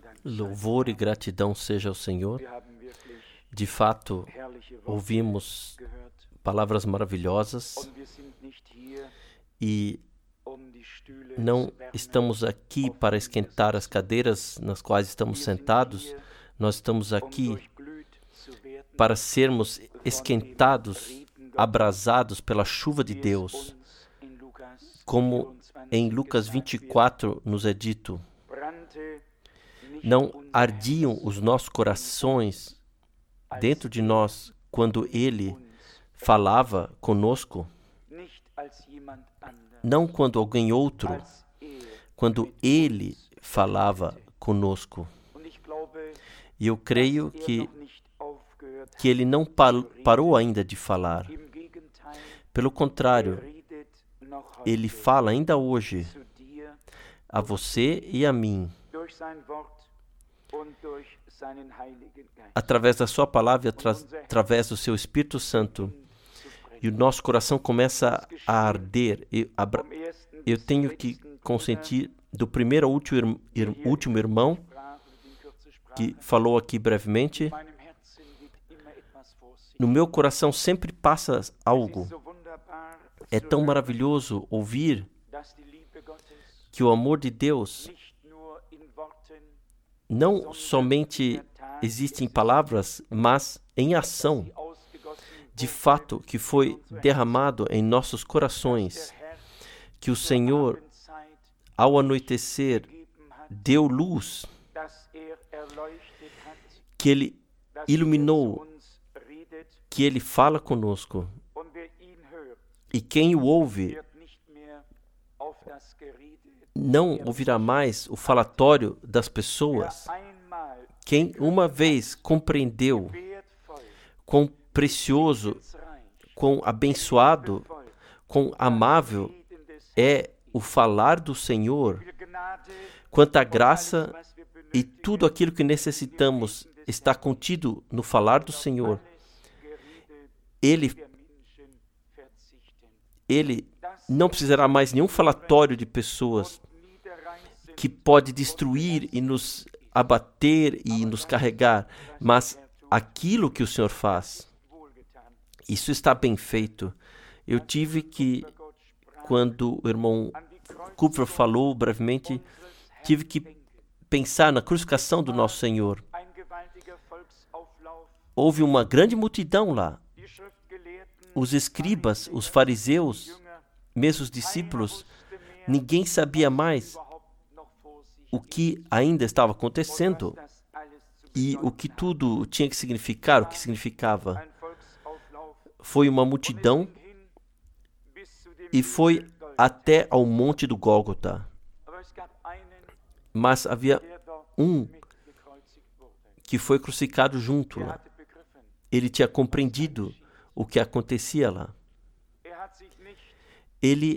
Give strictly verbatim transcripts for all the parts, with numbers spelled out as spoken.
Louvor e gratidão seja ao Senhor. De fato, ouvimos palavras maravilhosas e não estamos aqui para esquentar as cadeiras nas quais estamos sentados. Nós estamos aqui para sermos esquentados, abrasados pela chuva de Deus, como em Lucas vinte e quatro nos é dito. Não ardiam os nossos corações dentro de nós quando Ele falava conosco? Não quando alguém outro, quando Ele falava conosco. E eu creio que, que Ele não parou ainda de falar. Pelo contrário, Ele fala ainda hoje a você e a mim, através da sua palavra e atra- através do seu Espírito Santo. E o nosso coração começa a arder. Eu, abra- eu tenho que consentir do primeiro ao último, ir- último irmão que falou aqui brevemente. No meu coração sempre passa algo. É tão maravilhoso ouvir que o amor de Deus não somente existe em palavras, mas em ação. De fato, que foi derramado em nossos corações, que o Senhor, ao anoitecer, deu luz, que Ele iluminou, que Ele fala conosco. E quem o ouve não ouvirá mais o falatório das pessoas. Quem uma vez compreendeu quão precioso, quão abençoado, quão amável é o falar do Senhor, quanta graça e tudo aquilo que necessitamos está contido no falar do Senhor. Ele, ele não precisará mais nenhum falatório de pessoas que pode destruir e nos abater e nos carregar, mas aquilo que o Senhor faz, isso está bem feito. Eu tive que, quando o irmão Cooper falou brevemente, tive que pensar na crucificação do nosso Senhor. Houve uma grande multidão lá. Os escribas, os fariseus, mesmo os discípulos, ninguém sabia mais o que ainda estava acontecendo e o que tudo tinha que significar, o que significava. Foi uma multidão e foi até ao monte do Gólgota. Mas havia um que foi crucificado junto lá. Ele tinha compreendido o que acontecia lá. Ele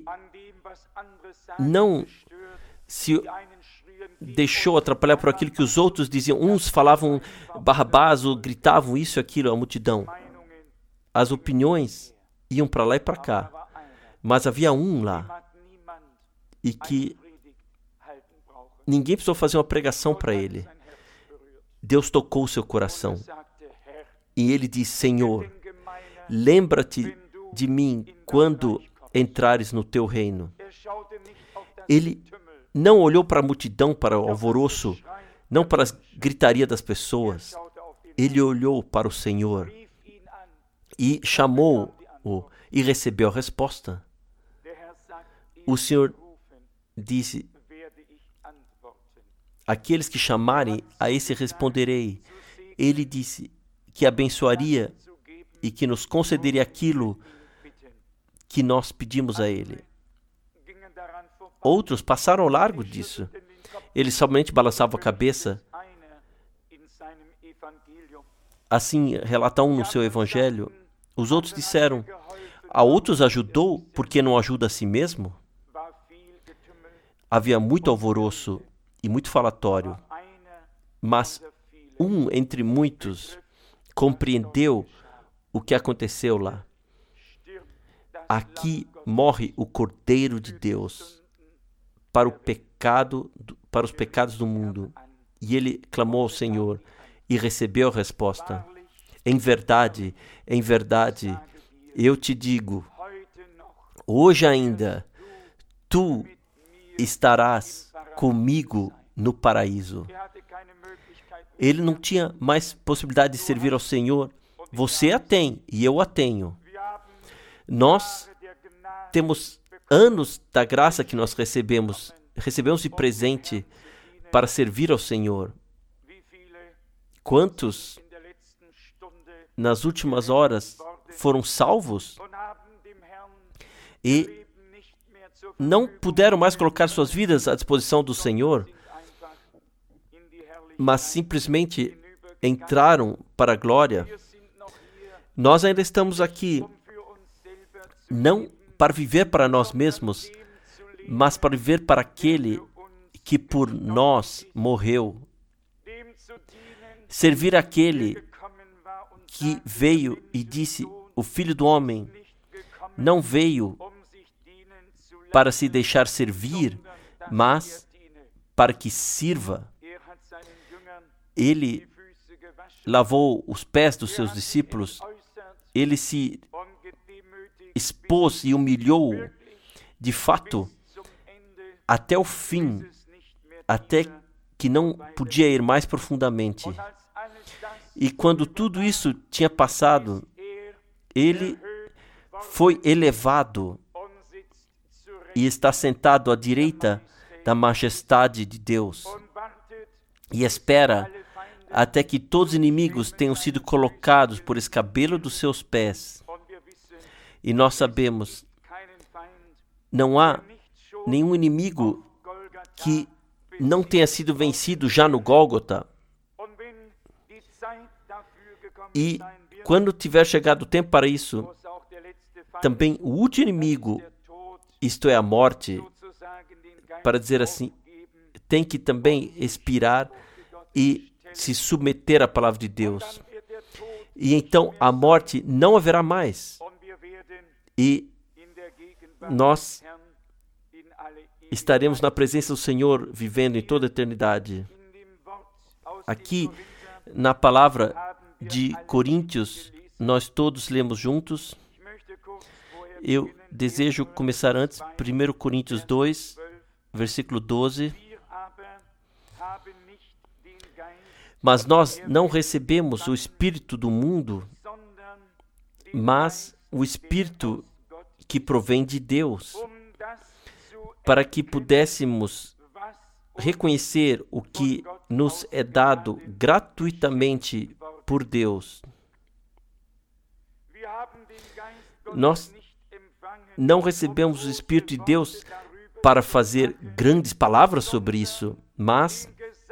não se deixou atrapalhar por aquilo que os outros diziam. Uns falavam Barrabás ou gritavam isso e aquilo, a multidão. As opiniões iam para lá e para cá. Mas havia um lá e que ninguém precisou fazer uma pregação para ele. Deus tocou o seu coração. E ele disse: Senhor, lembra-te de mim quando entrares no teu reino. Ele não olhou para a multidão, para o alvoroço, não para a gritaria das pessoas. Ele olhou para o Senhor e chamou-o e recebeu a resposta. O Senhor disse: aqueles que chamarem, a esse responderei. Ele disse que abençoaria e que nos concederia aquilo que nós pedimos a Ele. Outros passaram ao largo disso. Eles somente balançavam a cabeça. Assim relata um no seu evangelho. Os outros disseram: a outros ajudou, porque não ajuda a si mesmo? Havia muito alvoroço e muito falatório, mas um entre muitos compreendeu o que aconteceu lá. Aqui morre o Cordeiro de Deus para o pecado, para os pecados do mundo. E ele clamou ao Senhor e recebeu a resposta. Em verdade, em verdade, eu te digo, hoje ainda, tu estarás comigo no paraíso. Ele não tinha mais possibilidade de servir ao Senhor. Você a tem e eu a tenho. Nós temos anos da graça que nós recebemos, recebemos de presente para servir ao Senhor. Quantos nas últimas horas foram salvos e não puderam mais colocar suas vidas à disposição do Senhor, mas simplesmente entraram para a glória? Nós ainda estamos aqui não para viver para nós mesmos, mas para viver para aquele que por nós morreu. Servir aquele que veio e disse, o Filho do Homem não veio para se deixar servir, mas para que sirva. Ele lavou os pés dos seus discípulos, ele se expôs e humilhou, de fato, até o fim, até que não podia ir mais profundamente. E quando tudo isso tinha passado, ele foi elevado e está sentado à direita da majestade de Deus e espera até que todos os inimigos tenham sido colocados por escabelo dos seus pés. E nós sabemos, não há nenhum inimigo que não tenha sido vencido já no Gólgota. E quando tiver chegado o tempo para isso, também o último inimigo, isto é a morte, para dizer assim, tem que também expirar e se submeter à palavra de Deus. E então a morte não haverá mais. E nós estaremos na presença do Senhor, vivendo em toda a eternidade. Aqui, na palavra de Coríntios, nós todos lemos juntos. Eu desejo começar antes, primeiro Coríntios dois, versículo doze. Mas nós não recebemos o Espírito do mundo, mas o Espírito que provém de Deus, para que pudéssemos reconhecer o que nos é dado gratuitamente por Deus. Nós não recebemos o Espírito de Deus para fazer grandes palavras sobre isso, mas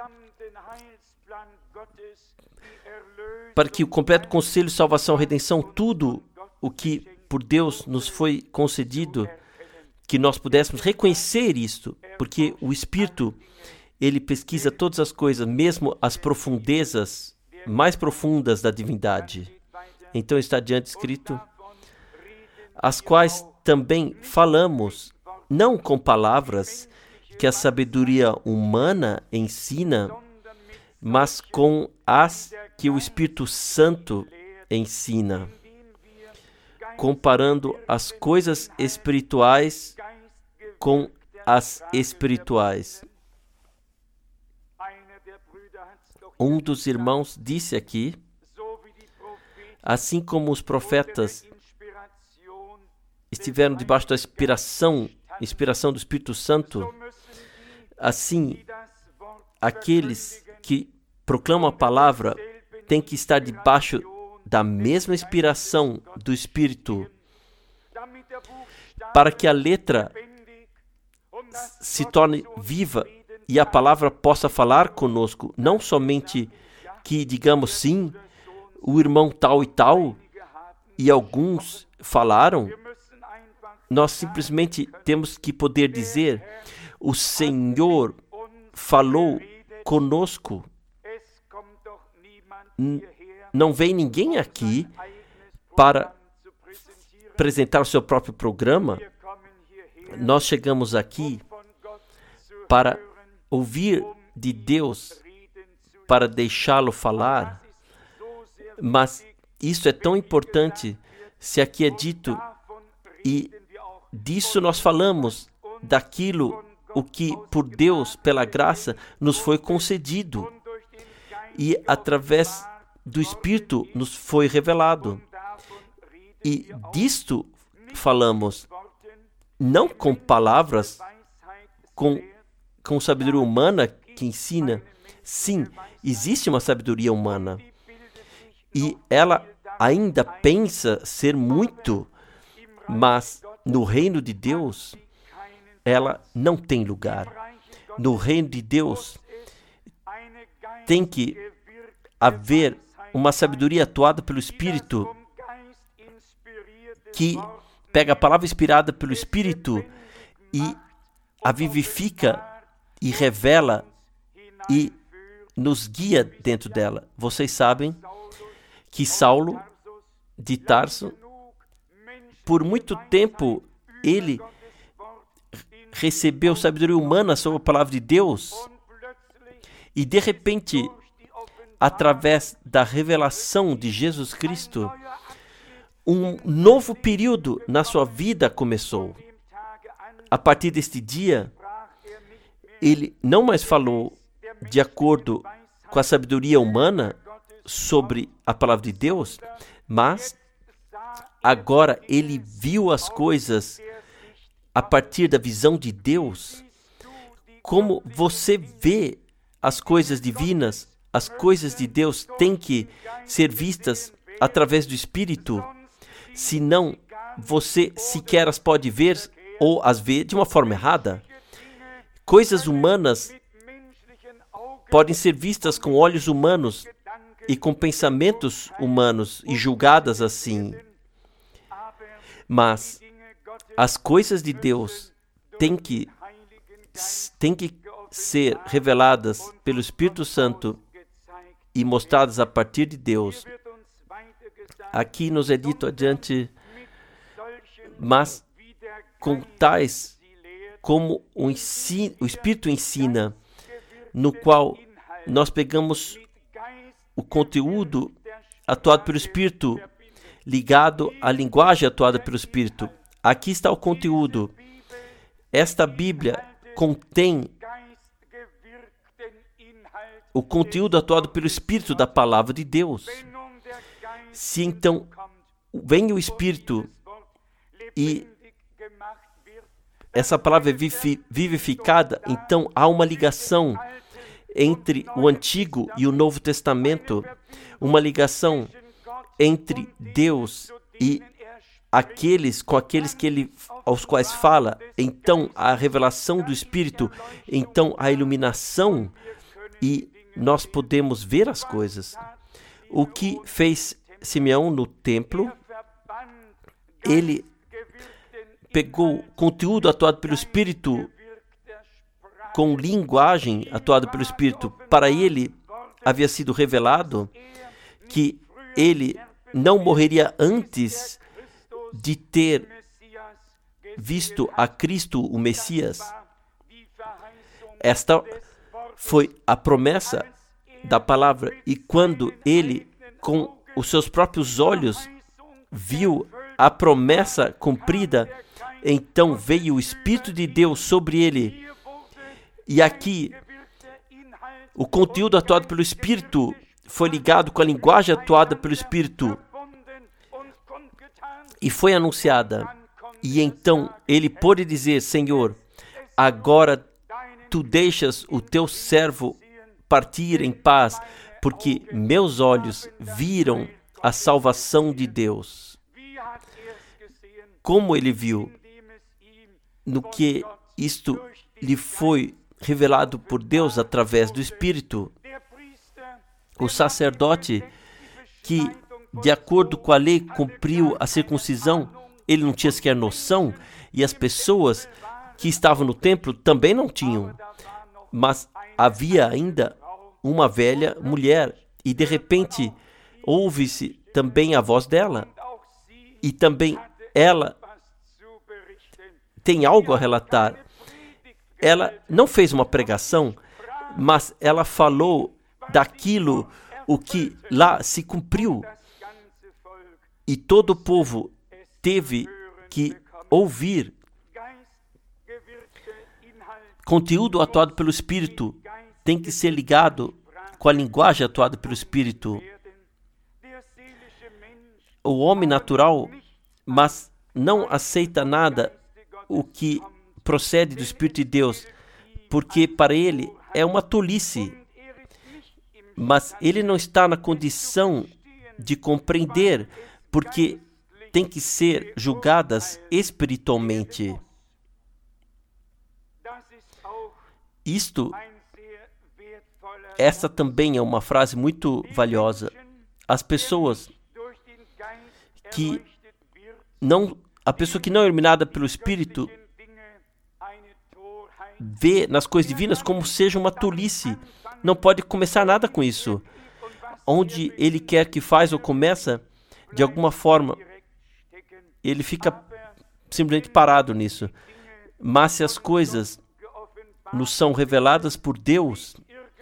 para que o completo conselho, salvação, redenção, tudo o que por Deus nos foi concedido, que nós pudéssemos reconhecer isto, porque o Espírito, ele pesquisa todas as coisas, mesmo as profundezas mais profundas da divindade. Então está adiante escrito, as quais também falamos, não com palavras que a sabedoria humana ensina, mas com as que o Espírito Santo ensina, comparando as coisas espirituais com as espirituais. Um dos irmãos disse aqui, assim como os profetas estiveram debaixo da inspiração, inspiração do Espírito Santo, assim, aqueles que proclamam a palavra têm que estar debaixo da mesma inspiração do Espírito, para que a letra se torne viva e a palavra possa falar conosco, não somente que digamos sim, o irmão tal e tal, e alguns falaram. Nós simplesmente temos que poder dizer, o Senhor falou conosco. N- não vem ninguém aqui para apresentar o seu próprio programa. Nós chegamos aqui para ouvir de Deus para deixá-lo falar, mas isso é tão importante se aqui é dito, e disso nós falamos, daquilo o que por Deus, pela graça, nos foi concedido e através do Espírito nos foi revelado. E disto falamos, não com palavras, com, com sabedoria humana que ensina. Sim, existe uma sabedoria humana e ela ainda pensa ser muito, mas no reino de Deus ela não tem lugar. No reino de Deus tem que haver uma sabedoria atuada pelo Espírito, que pega a palavra inspirada pelo Espírito e a vivifica e revela e nos guia dentro dela. Vocês sabem que Saulo de Tarso, por muito tempo, ele recebeu sabedoria humana sobre a palavra de Deus e, de repente, através da revelação de Jesus Cristo, um novo período na sua vida começou. A partir deste dia, ele não mais falou de acordo com a sabedoria humana sobre a palavra de Deus, mas agora ele viu as coisas a partir da visão de Deus. Como você vê as coisas divinas, as coisas de Deus têm que ser vistas através do Espírito, senão você sequer as pode ver ou as vê de uma forma errada. Coisas humanas podem ser vistas com olhos humanos e com pensamentos humanos e julgadas assim. Mas as coisas de Deus têm que, têm que ser reveladas pelo Espírito Santo e mostradas a partir de Deus. Aqui nos é dito adiante, mas com tais como o, ensino, o Espírito ensina, no qual nós pegamos o conteúdo atuado pelo Espírito, ligado à linguagem atuada pelo Espírito. Aqui está o conteúdo. Esta Bíblia contém o conteúdo atuado pelo Espírito da palavra de Deus. Se então vem o Espírito e essa palavra é vivificada, então há uma ligação entre o Antigo e o Novo Testamento, uma ligação entre Deus e aqueles com aqueles que ele, aos quais fala. Então a revelação do Espírito, então a iluminação, e nós podemos ver as coisas. O que fez Simeão no templo, ele pegou conteúdo atuado pelo Espírito com linguagem atuada pelo Espírito. Para ele havia sido revelado que ele não morreria antes de ter visto a Cristo, o Messias. Esta foi a promessa da palavra, e quando ele, com os seus próprios olhos, viu a promessa cumprida, então veio o Espírito de Deus sobre ele. E aqui, o conteúdo atuado pelo Espírito foi ligado com a linguagem atuada pelo Espírito e foi anunciada. E então ele pôde dizer: Senhor, agora tu deixas o teu servo partir em paz, porque meus olhos viram a salvação de Deus. Como ele viu? No que isto lhe foi revelado por Deus através do Espírito. O sacerdote que, de acordo com a lei, cumpriu a circuncisão, ele não tinha sequer noção, e as pessoas que estavam no templo também não tinham. Mas havia ainda uma velha mulher, e de repente ouve-se também a voz dela, e também ela tem algo a relatar. Ela não fez uma pregação, mas ela falou daquilo o que lá se cumpriu. E todo o povo teve que ouvir conteúdo atuado pelo Espírito. Tem que ser ligado com a linguagem atuada pelo Espírito. O homem natural, mas não aceita nada o que procede do Espírito de Deus, porque para ele é uma tolice. Mas ele não está na condição de compreender, porque tem que ser julgadas espiritualmente. Isto, essa também é uma frase muito valiosa. As pessoas que não, a pessoa que não é iluminada pelo Espírito vê nas coisas divinas como seja uma tolice. Não pode começar nada com isso. Onde ele quer que faz ou começa, de alguma forma, ele fica simplesmente parado nisso. Mas se as coisas nos são reveladas por Deus,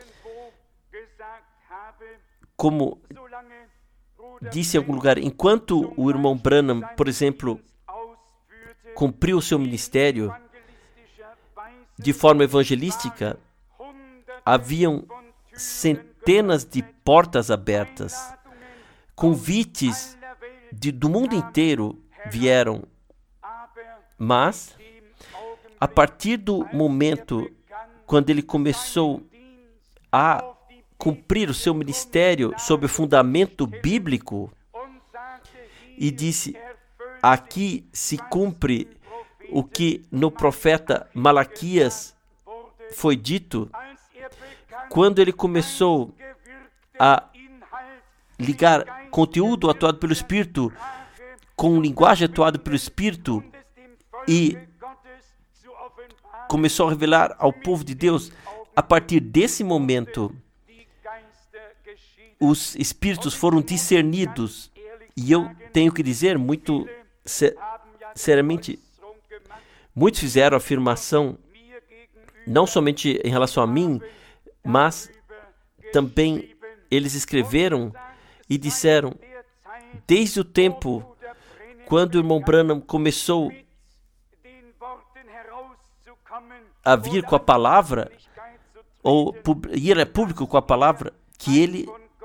como disse em algum lugar, enquanto o irmão Branham, por exemplo, cumpriu o seu ministério de forma evangelística, haviam centenas de portas abertas. Convites de, do mundo inteiro vieram. Mas, a partir do momento quando ele começou a cumprir o seu ministério sob o fundamento bíblico e disse, aqui se cumpre o que no profeta Malaquias foi dito, quando ele começou a ligar conteúdo atuado pelo Espírito com linguagem atuada pelo Espírito e começou a revelar ao povo de Deus, a partir desse momento, os Espíritos foram discernidos. E eu tenho que dizer, muito ser, seriamente, muitos fizeram afirmação, não somente em relação a mim, mas também eles escreveram e disseram, desde o tempo quando o irmão Branham começou a vir com a palavra, ou ir a público com a palavra, que ele,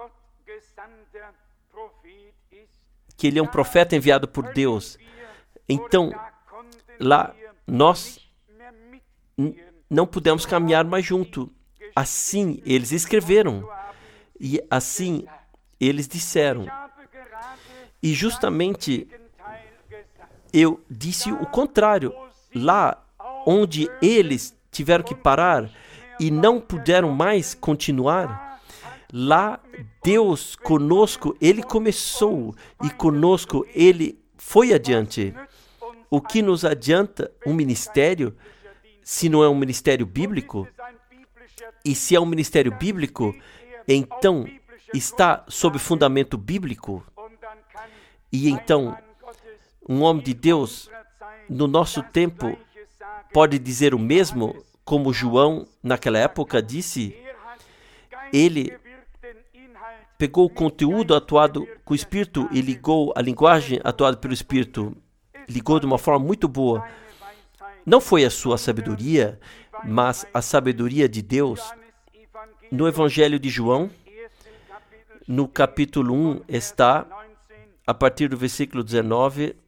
que ele é um profeta enviado por Deus. Então, lá, nós n- não pudemos caminhar mais junto. Assim, eles escreveram. E assim, eles disseram. E justamente, eu disse o contrário. Lá, onde eles tiveram que parar e não puderam mais continuar, lá, Deus conosco, Ele começou e conosco Ele foi adiante. O que nos adianta um ministério, se não é um ministério bíblico? E se é um ministério bíblico, então está sob fundamento bíblico. E então, um homem de Deus, no nosso tempo, pode dizer o mesmo, como João, naquela época, disse. Ele pegou o conteúdo atuado com o Espírito e ligou a linguagem atuada pelo Espírito. Ligou de uma forma muito boa. Não foi a sua sabedoria, mas a sabedoria de Deus. No Evangelho de João, no capítulo um, está, a partir do versículo dezenove,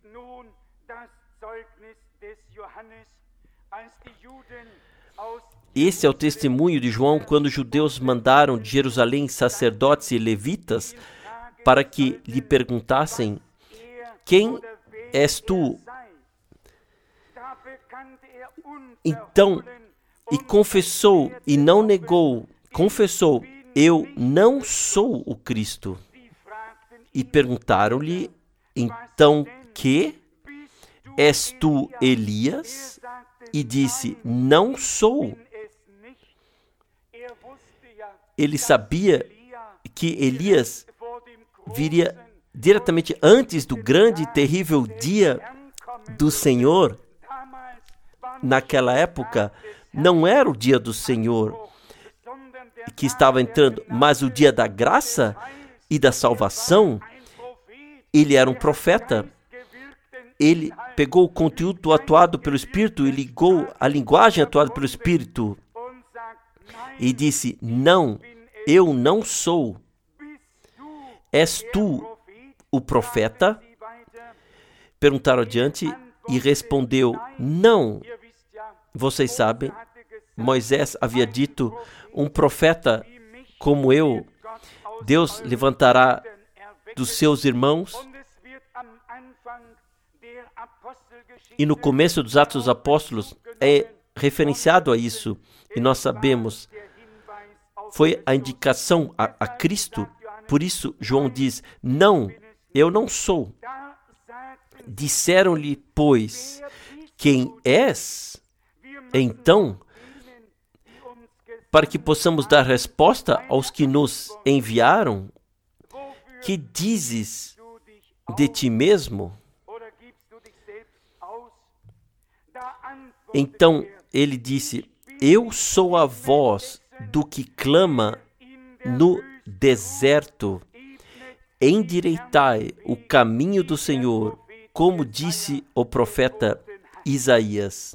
esse é o testemunho de João quando os judeus mandaram de Jerusalém sacerdotes e levitas para que lhe perguntassem, quem és tu? Então, e confessou e não negou, confessou, eu não sou o Cristo. E perguntaram-lhe, então que? És tu Elias? E disse, não sou. Ele sabia que Elias viria diretamente antes do grande e terrível dia do Senhor. Naquela época, não era o dia do Senhor. que estava entrando, mas o dia da graça e da salvação. Ele era um profeta. Ele pegou o conteúdo atuado pelo Espírito e ligou a linguagem atuada pelo Espírito e disse: não, eu não sou. És tu o profeta? Perguntaram adiante e respondeu: não. Vocês sabem, Moisés havia dito: um profeta como eu, Deus levantará dos seus irmãos. E no começo dos Atos dos Apóstolos é referenciado a isso. E nós sabemos, foi a indicação a, a Cristo. Por isso, João diz: não, eu não sou. Disseram-lhe, pois, quem és? Então, para que possamos dar resposta aos que nos enviaram, que dizes de ti mesmo? Então ele disse: eu sou a voz do que clama no deserto, endireitai o caminho do Senhor, como disse o profeta Isaías.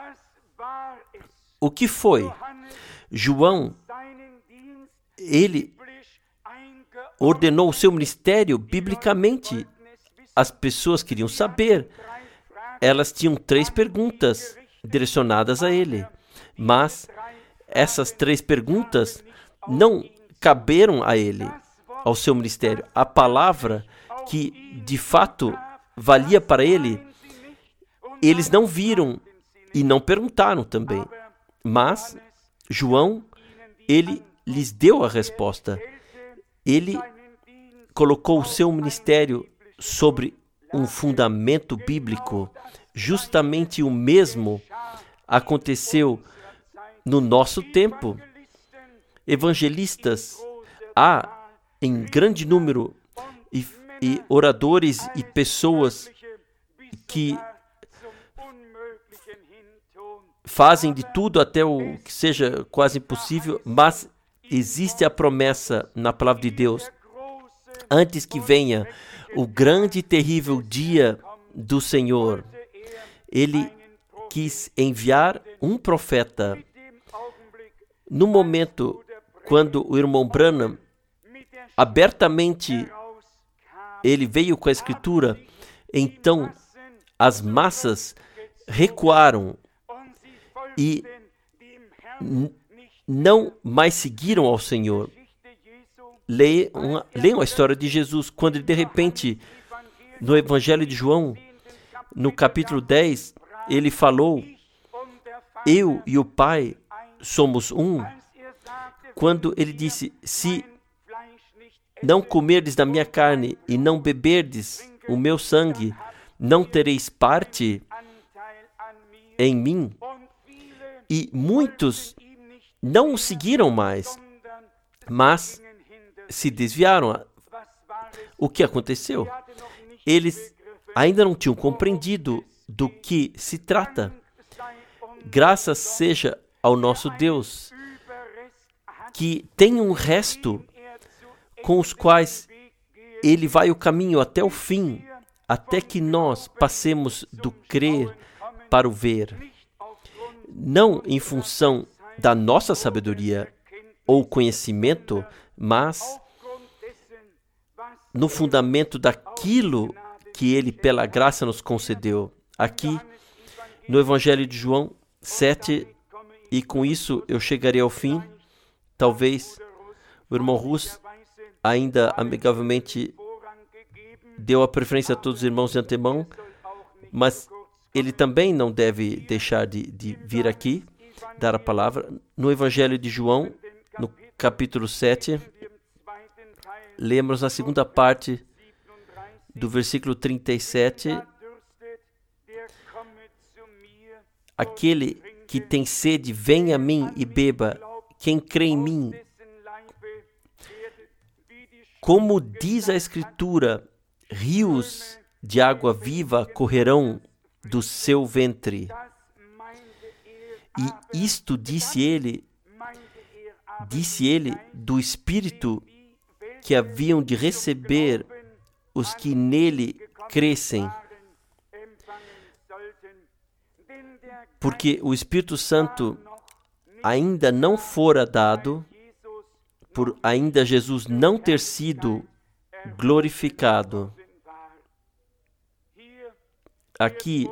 O que foi? João, ele ordenou o seu ministério biblicamente. As pessoas queriam saber. Elas tinham três perguntas direcionadas a ele. Mas essas três perguntas não caberam a ele, ao seu ministério. A palavra que de fato valia para ele, eles não viram e não perguntaram também. Mas João, ele lhes deu a resposta. Ele colocou o seu ministério sobre um fundamento bíblico. Justamente o mesmo aconteceu no nosso tempo. Evangelistas há em grande número e, e oradores e pessoas que fazem de tudo até o que seja quase impossível, mas existe a promessa na palavra de Deus. Antes que venha o grande e terrível dia do Senhor, ele quis enviar um profeta. No momento quando o irmão Branham abertamente ele veio com a escritura, então as massas recuaram e n- não mais seguiram ao Senhor. Leiam, leiam a história de Jesus, quando ele de repente, no Evangelho de João, no capítulo dez, ele falou: eu e o Pai somos um. Quando ele disse: se não comerdes da minha carne e não beberdes o meu sangue, não tereis parte em mim. E muitos não o seguiram mais, mas se desviaram. O que aconteceu? Eles ainda não tinham compreendido do que se trata. Graças seja ao nosso Deus, que tem um resto com os quais ele vai o caminho até o fim, até que nós passemos do crer para o ver. Não em função da nossa sabedoria ou conhecimento, mas no fundamento daquilo que ele, pela graça, nos concedeu. Aqui, no Evangelho de João sete, e com isso eu chegarei ao fim. Talvez o irmão Rus ainda amigavelmente deu a preferência a todos os irmãos de antemão, mas ele também não deve deixar de, de vir aqui, dar a palavra. No Evangelho de João, no capítulo sete, lemos a segunda parte do versículo trinta e sete. Aquele que tem sede, venha a mim e beba. Quem crê em mim, como diz a Escritura, rios de água viva correrão do seu ventre. E isto disse ele disse ele, do Espírito que haviam de receber os que nele crescem. Porque o Espírito Santo ainda não fora dado, por ainda Jesus não ter sido glorificado. Aqui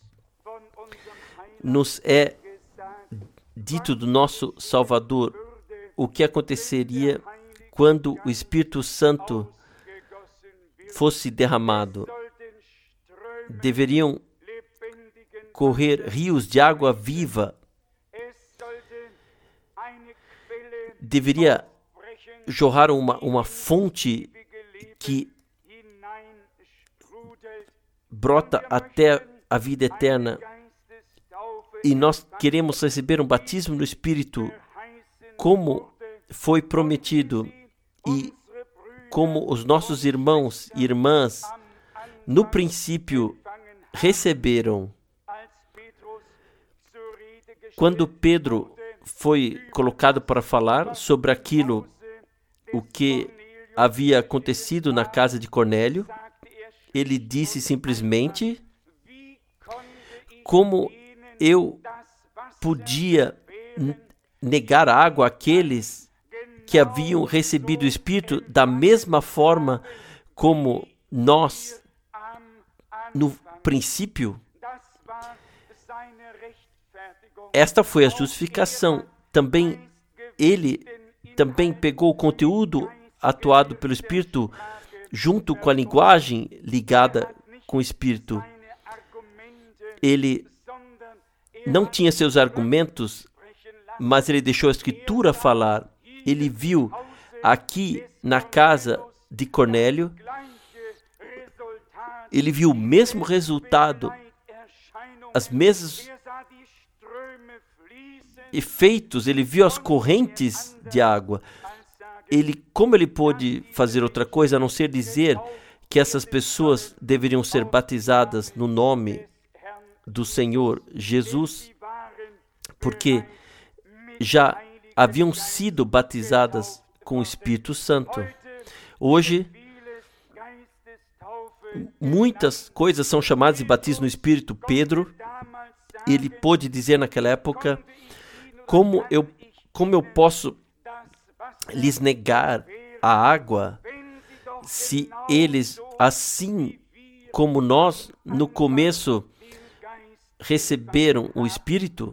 nos é dito do nosso Salvador o que aconteceria quando o Espírito Santo fosse derramado. Deveriam correr rios de água viva. Deveria jorrar uma, uma fonte que brota até a vida eterna. E nós queremos receber um batismo no Espírito, como foi prometido, e como os nossos irmãos e irmãs, no princípio, receberam. Quando Pedro foi colocado para falar sobre aquilo, o que havia acontecido na casa de Cornélio, ele disse simplesmente: como eu podia negar água àqueles que haviam recebido o Espírito da mesma forma como nós no princípio? Esta foi a justificação. Também ele também pegou o conteúdo atuado pelo Espírito junto com a linguagem ligada com o Espírito. Ele não tinha seus argumentos, mas ele deixou a Escritura falar. Ele viu aqui na casa de Cornélio, ele viu o mesmo resultado, as mesmas efeitos, ele viu as correntes de água. Ele, como ele pôde fazer outra coisa a não ser dizer que essas pessoas deveriam ser batizadas no nome do Senhor Jesus, porque já haviam sido batizadas com o Espírito Santo. Hoje, muitas coisas são chamadas de batismo no Espírito. Pedro, ele pôde dizer naquela época: como eu, como eu posso lhes negar a água, se eles, assim como nós, no começo, receberam o Espírito?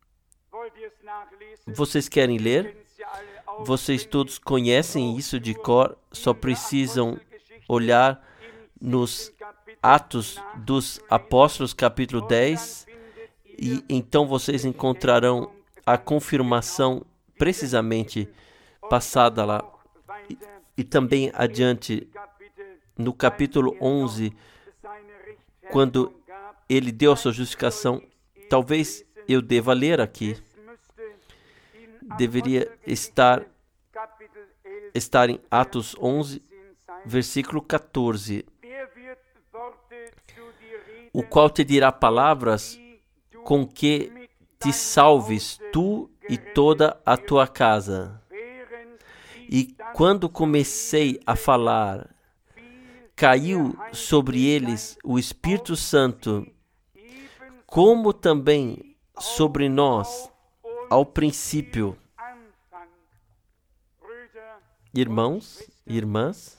Vocês querem ler? Vocês todos conhecem isso de cor, só precisam olhar nos Atos dos Apóstolos, capítulo dez, e então vocês encontrarão a confirmação precisamente passada lá. E, e também adiante, no capítulo onze, quando ele deu a sua justificação. Talvez eu deva ler aqui. Deveria estar, estar em Atos onze, versículo catorze. O qual te dirá palavras com que te salves, tu e toda a tua casa. E quando comecei a falar, caiu sobre eles o Espírito Santo, como também sobre nós ao princípio. Irmãos e irmãs,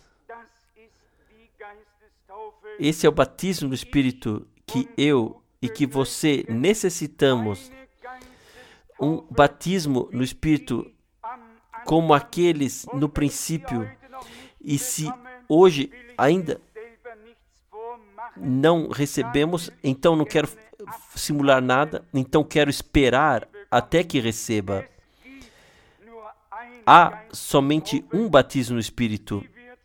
esse é o batismo do Espírito que eu e que você necessitamos. Um batismo no Espírito como aqueles no princípio. E se hoje ainda não recebemos, então não quero simular nada, então quero esperar até que receba. Há somente um batismo no Espírito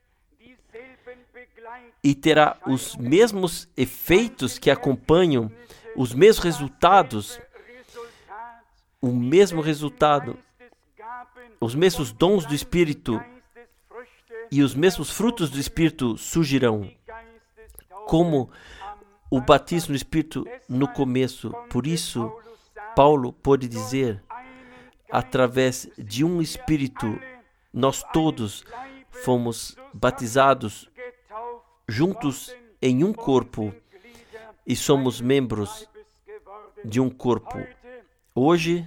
e terá os mesmos efeitos que acompanham, os mesmos resultados, o mesmo resultado, os mesmos dons do Espírito e os mesmos frutos do Espírito surgirão, como o batismo do Espírito no começo. Por isso, Paulo pôde dizer: através de um Espírito, nós todos fomos batizados juntos em um corpo e somos membros de um corpo. Hoje,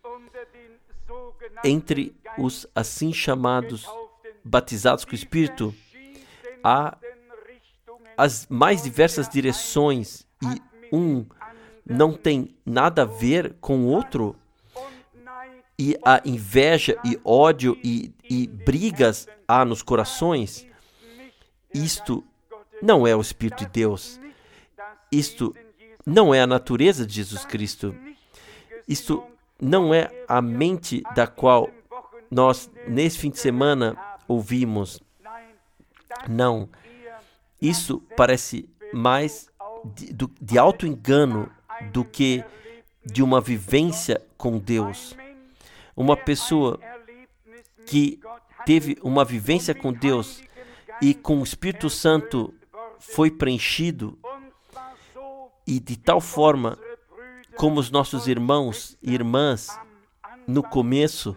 entre os assim chamados batizados com o Espírito, há as mais diversas direções e um não tem nada a ver com o outro, e a inveja e ódio e, e brigas há nos corações. Isto não é o Espírito de Deus. Isto não é a natureza de Jesus Cristo. Isto não é a mente da qual nós, nesse fim de semana, ouvimos. Não. Isso parece mais de, de auto-engano do que de uma vivência com Deus. Uma pessoa que teve uma vivência com Deus e com o Espírito Santo foi preenchido, e de tal forma como os nossos irmãos e irmãs no começo,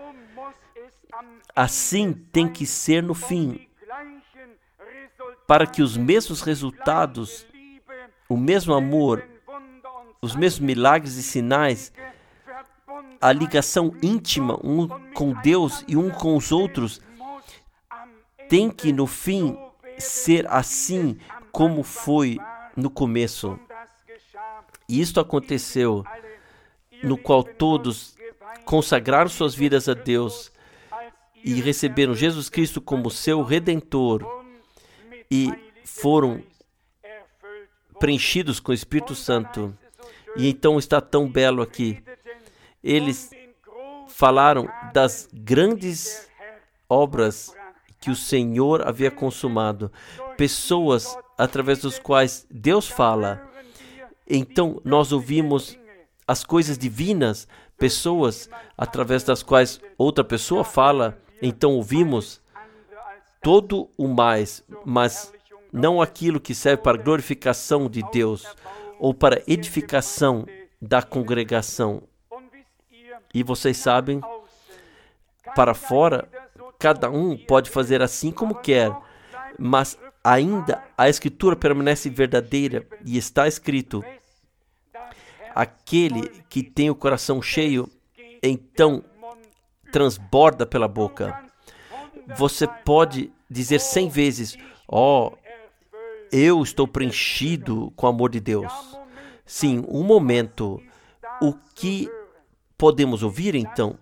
assim tem que ser no fim, para que os mesmos resultados, o mesmo amor, os mesmos milagres e sinais, a ligação íntima um com Deus e um com os outros, tem que no fim ser assim como foi no começo. E isto aconteceu, no qual todos consagraram suas vidas a Deus e receberam Jesus Cristo como seu Redentor e foram preenchidos com o Espírito Santo. E então está tão belo aqui. Eles falaram das grandes obras que o Senhor havia consumado. Pessoas através dos quais Deus fala. Então nós ouvimos as coisas divinas, pessoas através das quais outra pessoa fala. Então ouvimos todo o mais, mas não aquilo que serve para a glorificação de Deus ou para a edificação da congregação. E vocês sabem, para fora, cada um pode fazer assim como quer, mas ainda a Escritura permanece verdadeira e está escrito: aquele que tem o coração cheio, então transborda pela boca. Você pode dizer cem vezes: ó, oh, eu estou preenchido com o amor de Deus. Sim, um momento. O que podemos ouvir então?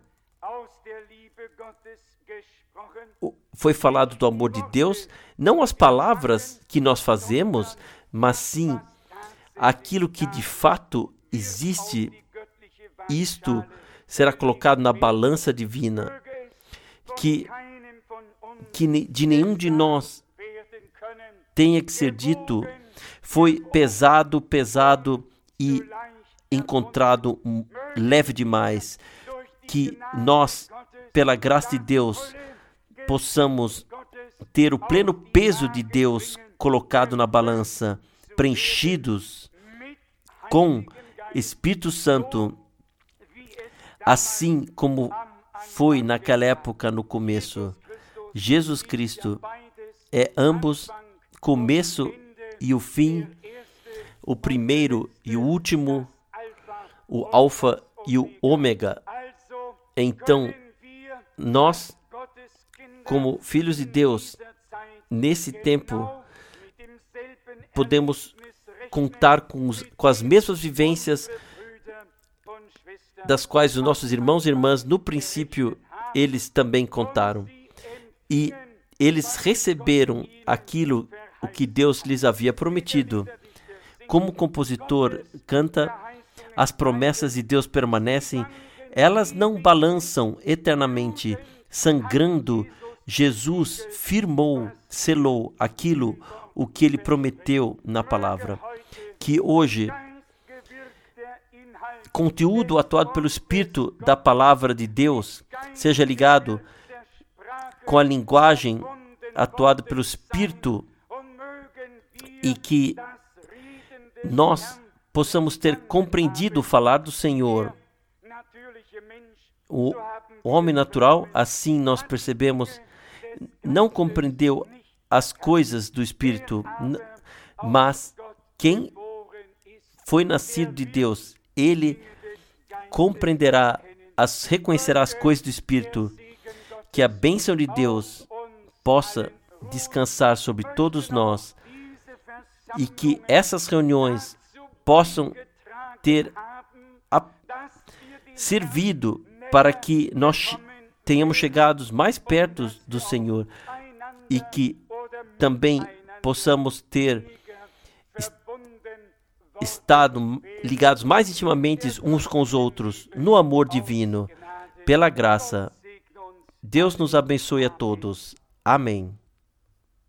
Foi falado do amor de Deus, não as palavras que nós fazemos, mas sim aquilo que de fato existe. Isto será colocado na balança divina, que, que de nenhum de nós tenha que ser dito, foi pesado, pesado e encontrado leve demais, que nós, pela graça de Deus, possamos ter o pleno peso de Deus colocado na balança, preenchidos com Espírito Santo, assim como foi naquela época no começo. Jesus Cristo é ambos, começo e o fim, o primeiro e o último, o alfa e o ômega. Então, nós, como filhos de Deus, nesse tempo, podemos contar com, os, com as mesmas vivências das quais os nossos irmãos e irmãs, no princípio, eles também contaram. E eles receberam aquilo o que Deus lhes havia prometido. Como o compositor canta, as promessas de Deus permanecem, elas não balançam eternamente. Sangrando, Jesus firmou, selou aquilo o que ele prometeu na palavra. Que hoje, conteúdo atuado pelo Espírito da palavra de Deus seja ligado com a linguagem atuada pelo Espírito e que nós possamos ter compreendido o falar do Senhor. O homem natural, assim nós percebemos, não compreendeu as coisas do Espírito, mas quem foi nascido de Deus, ele compreenderá, as, reconhecerá as coisas do Espírito. Que a bênção de Deus possa descansar sobre todos nós e que essas reuniões possam ter a, servido para que nós tenhamos chegado mais perto do Senhor e que também possamos ter estado ligados mais intimamente uns com os outros no amor divino, pela graça. Deus nos abençoe a todos. Amém.